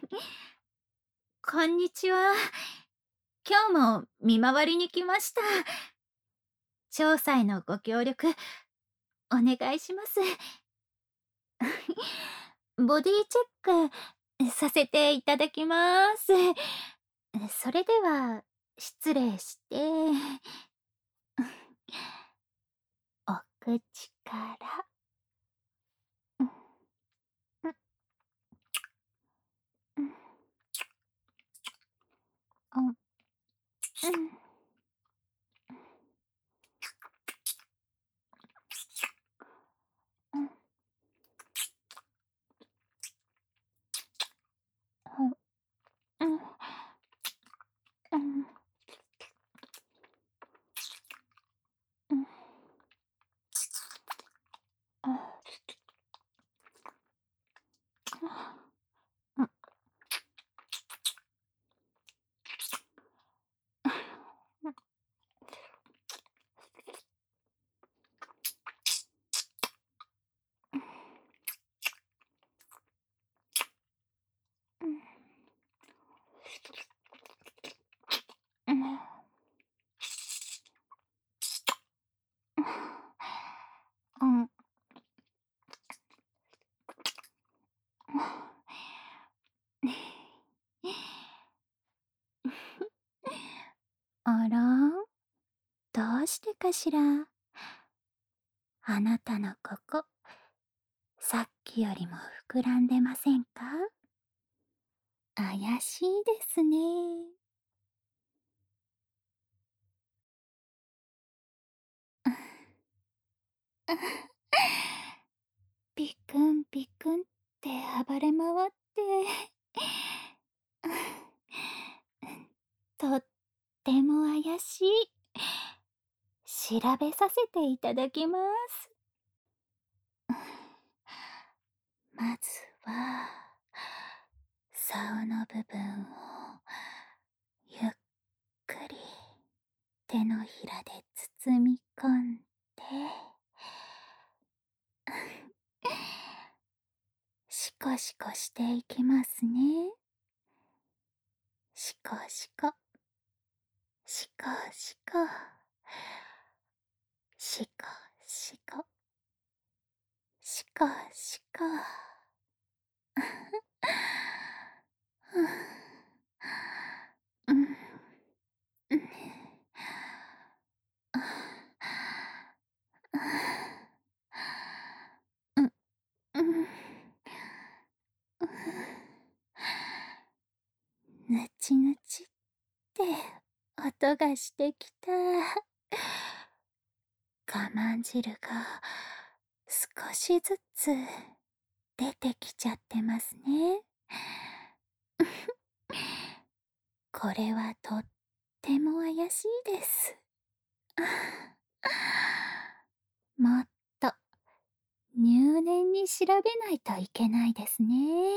こんにちは。今日も見回りに来ました。調査へのご協力、お願いします。ボディチェックさせていただきます。それでは、失礼して、お口から。うんうんうんうんうんうんうんうんうんうんうんあら、どうしてかしら。あなたのここ、さっきよりも膨らんでませんか？怪しいですね。ピクンピクンって暴れ回って、とっても怪しい。調べさせていただきます。まずは、竿の部分をゆっくり手のひらで包み込んで、シコシコしていきますね。シコシコ、シコシコ、シコシコ、シコシコ。うん、うん、うん、うん、ぬちぬちって音がしてきた。我慢汁が少しずつ出てきちゃってますね。これはとっても怪しいです。もっと入念に調べないといけないですね。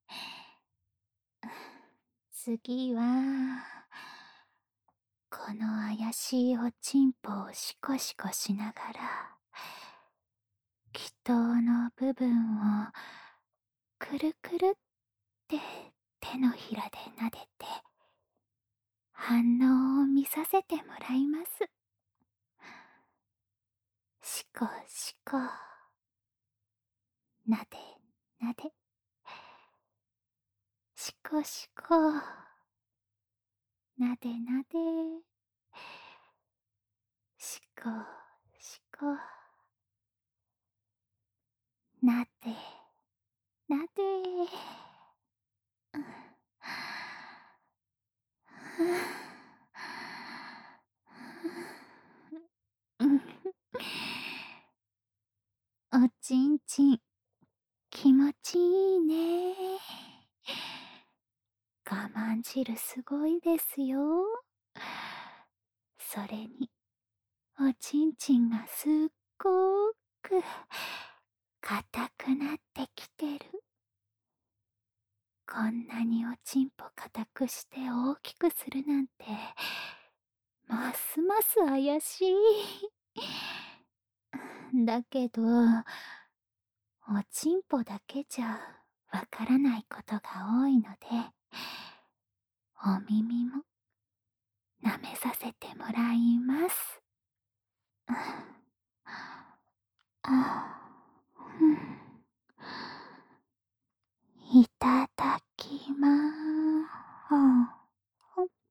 次は、この怪しいおちんぽをシコシコしながら、気筒の部分をくるくるって手のひらで撫でて、反応を見させてもらいます。シコシコ、なでなで、シコシコ、なでなで、シコシコ、なでなで。おちんちん、気持ちいいね。我慢汁すごいですよ。それに、おちんちんがすっごーく硬くなってきてる。こんなにおちんぽ硬くして大きくするなんて、ますます怪しい。だけど、おちんぽだけじゃわからないことが多いので、お耳も舐めさせてもらいます。いただきまーす。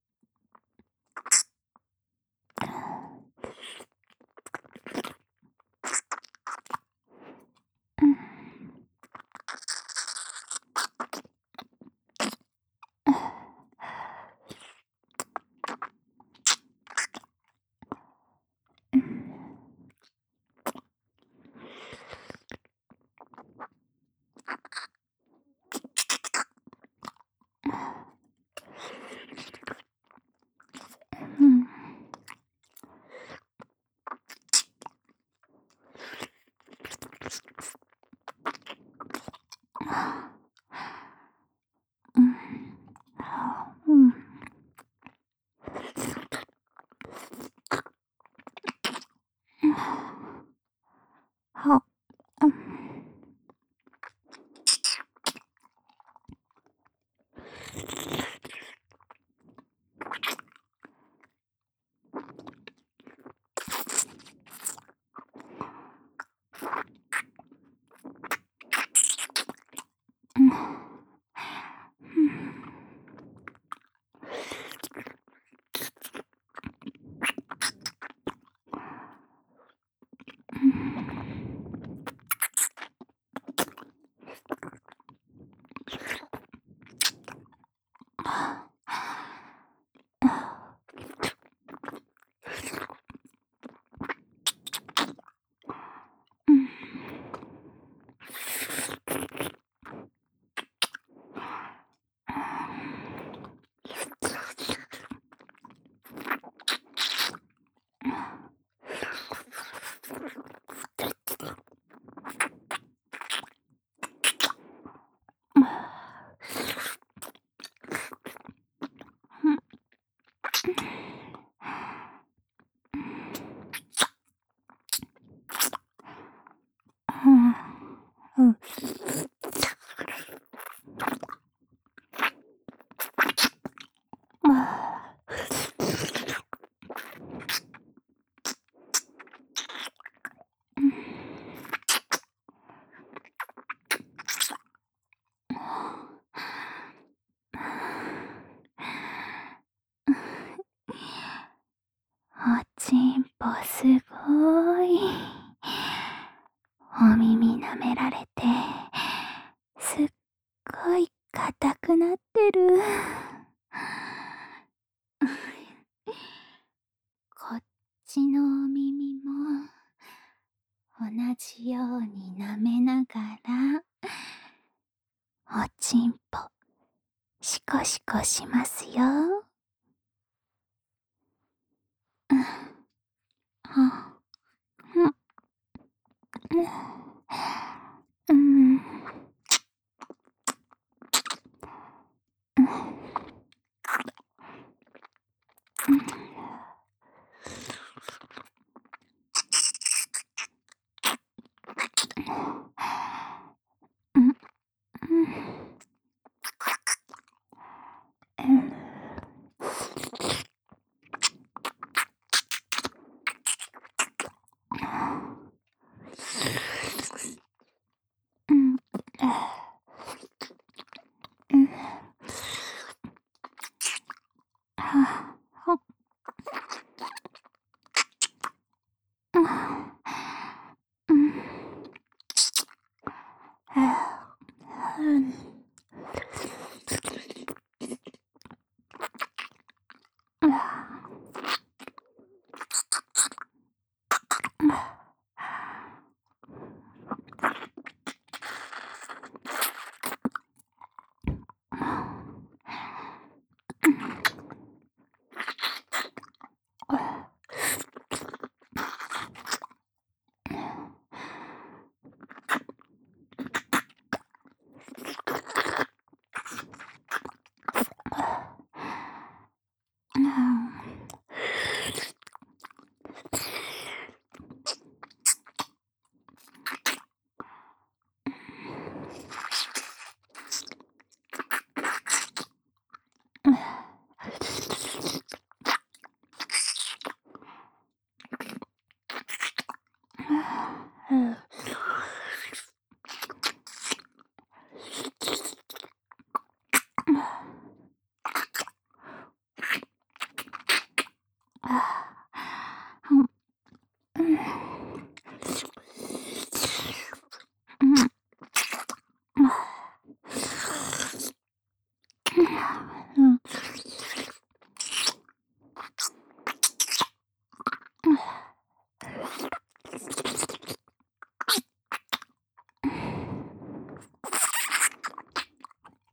おちんぽすごい。お耳舐められて、すっごい硬くなってる。こっちのお耳も、同じように舐めながら、おちんぽ、シコシコしますよ。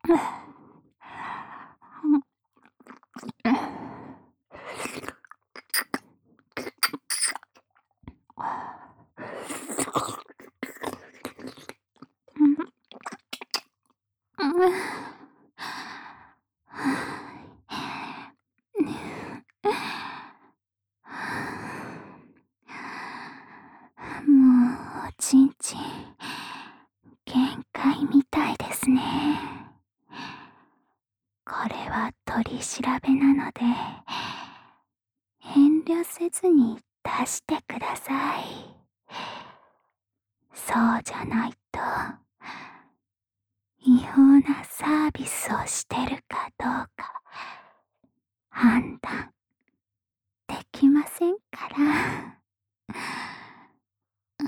もうおちんちん限界みたいですね。これは取り調べなので遠慮せずに出してください。そうじゃないと違法なサービスをしてるかどうか判断できませんから。うん、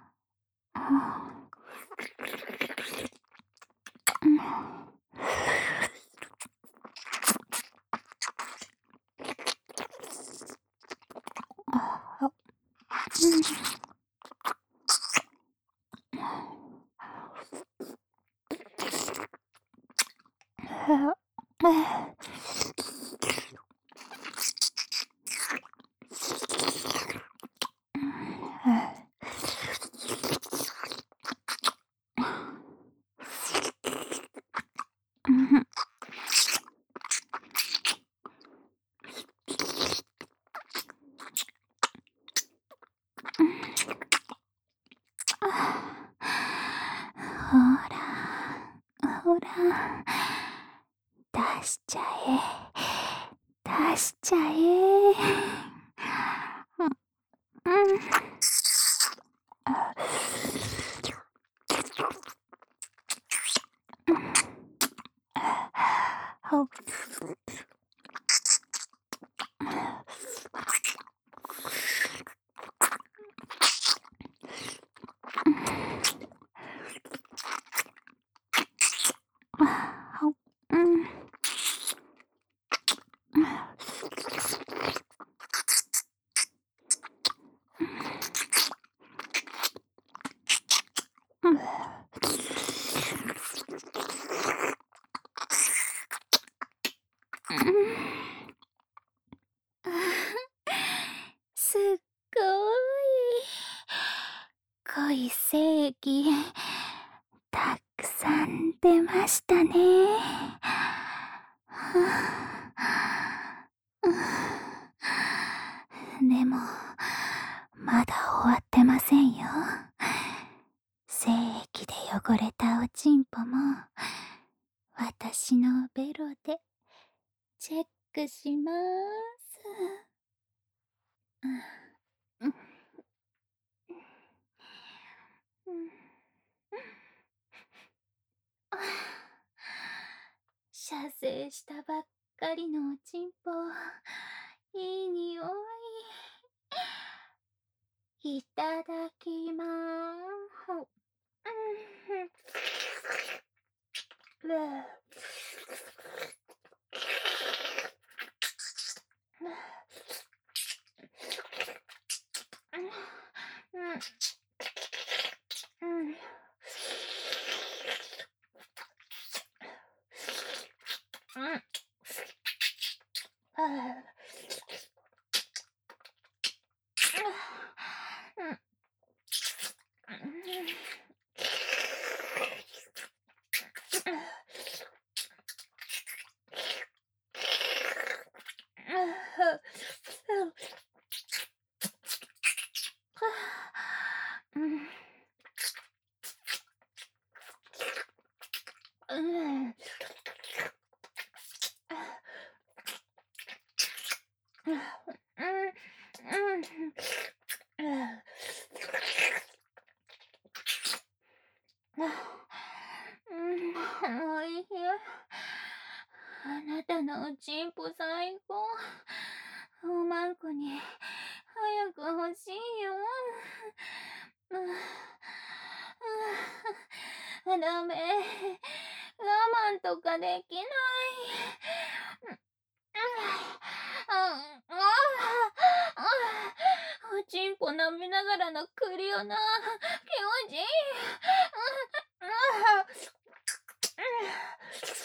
ほらほら、出しちゃえ出しちゃえ。すっごい濃い精液たくさん出ましたね。でもまだ終わってませんよ。精液で汚れたおちんぽも私のベロでチェックしまーす。射精したばっかりのおちんぽ、いい匂い。いただきまーす。おいしい。あなたのおちんぽ最高。おまんこに早く欲しいよ。ダメ。我慢とかできない。おちんぽ舐めながらのクリオナ、気持ちいい。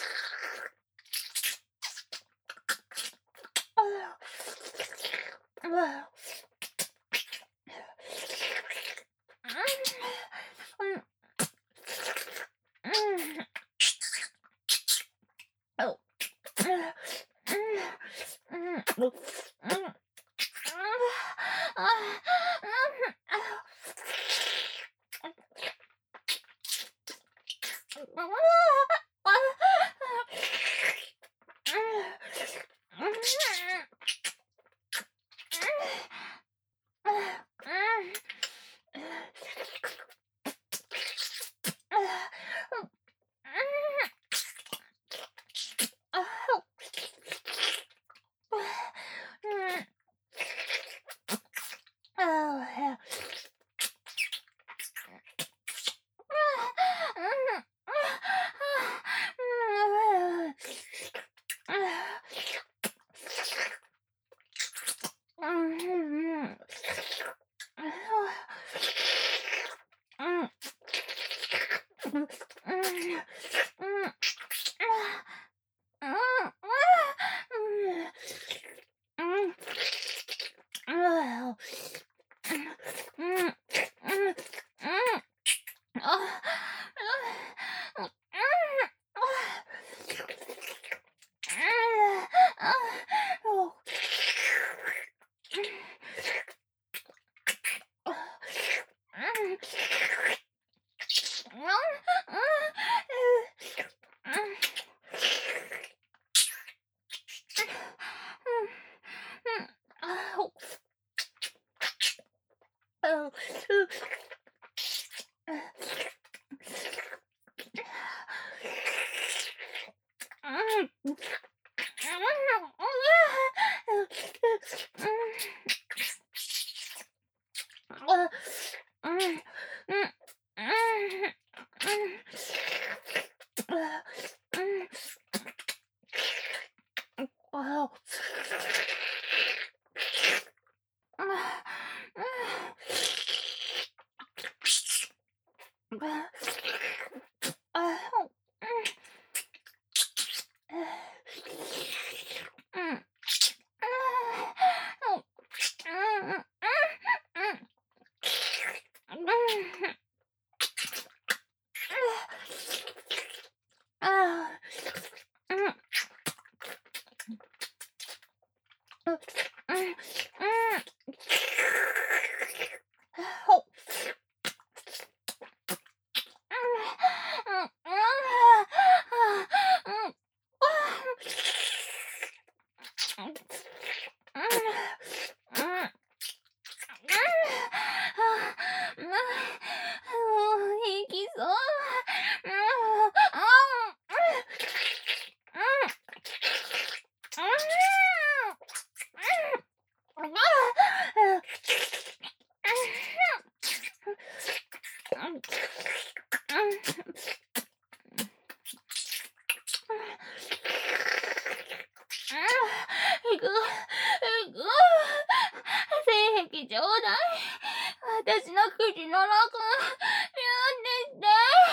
性癖ちょうだい。私の口の中、言うんでって。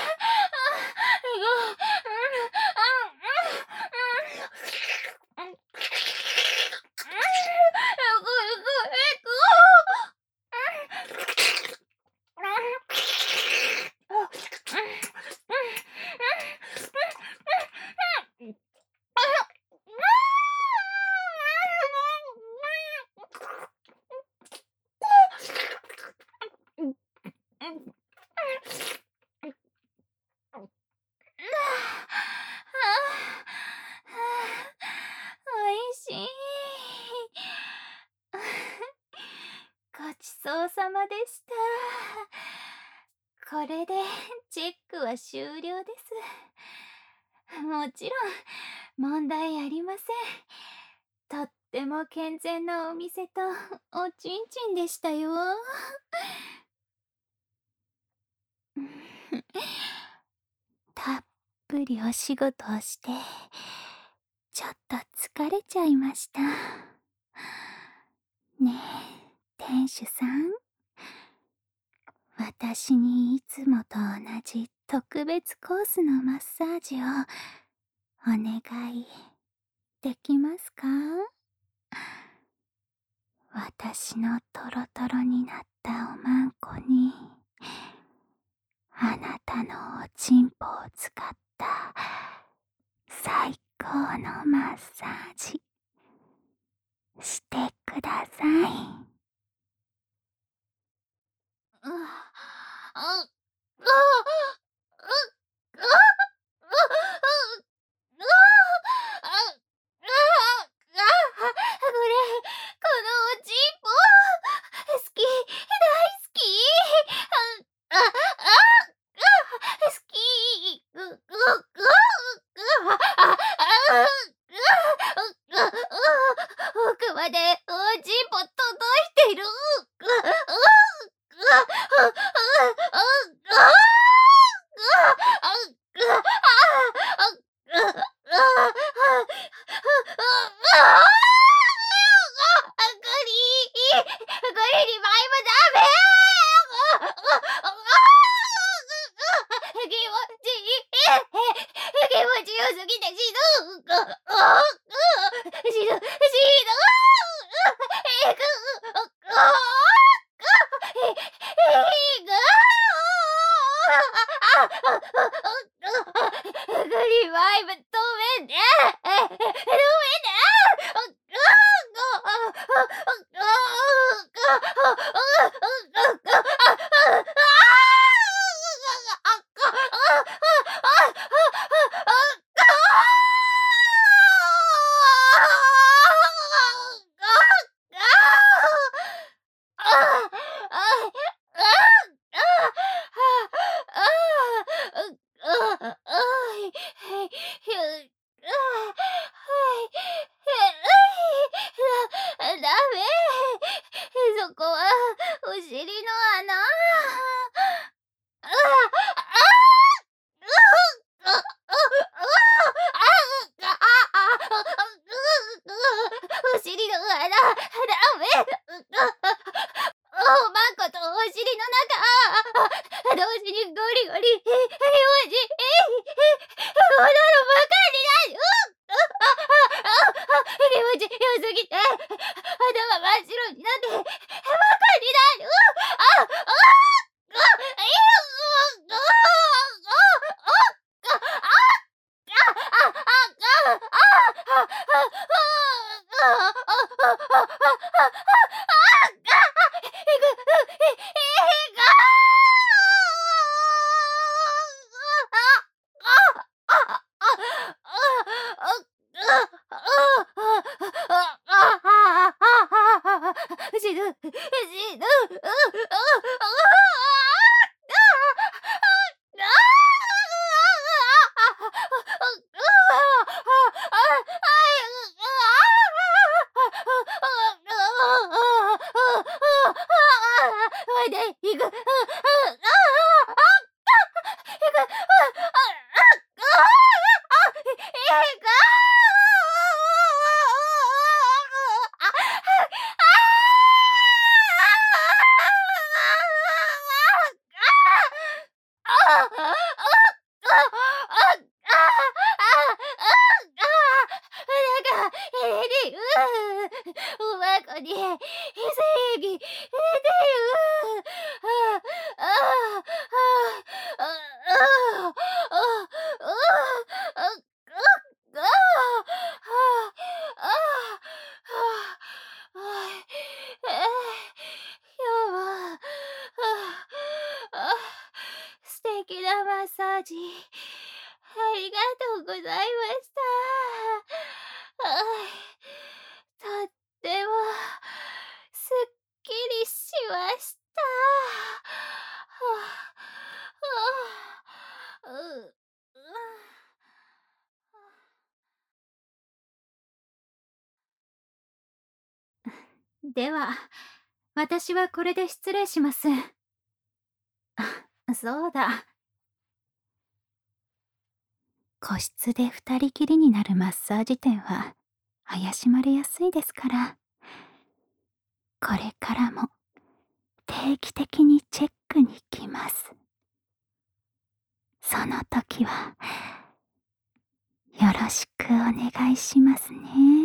おいしい。ごちそうさまでした。これでチェックは終了です。もちろん問題ありません。とっても健全なお店とおちんちんでしたよ。たっぷりお仕事をしてちょっと疲れちゃいました。ねえ店主さん、私にいつもと同じ特別コースのマッサージをお願いできますか？私のトロトロになったおまんこにあなたのおちんぽを使った最高のマッサージしてください。う、あ、あ、このおちんぽ好き、大好き。あ、あ、好き。奥までおちんぽ届いてる。リバイブダメ。気持ちいい。気持ちよすぎて死ぬ。死ぬ。リバイブ止めて。止めて。ダメ。そこはお尻の穴。お尻の穴、ダメ。おまんことお尻の中、同時にゴリゴリ、気持ちいい。こんなのバカになる。気持ちよすぎて、頭真っ白になって、バカになる。死ぬ。行く。おまこに正義出てる。今日は素敵なマッサージありがとうございました。とってもすっきりしました。では、私はこれで失礼します。そうだ。個室で二人きりになるマッサージ店は怪しまれやすいですから、これからも定期的にチェックに来ます。その時はよろしくお願いしますね。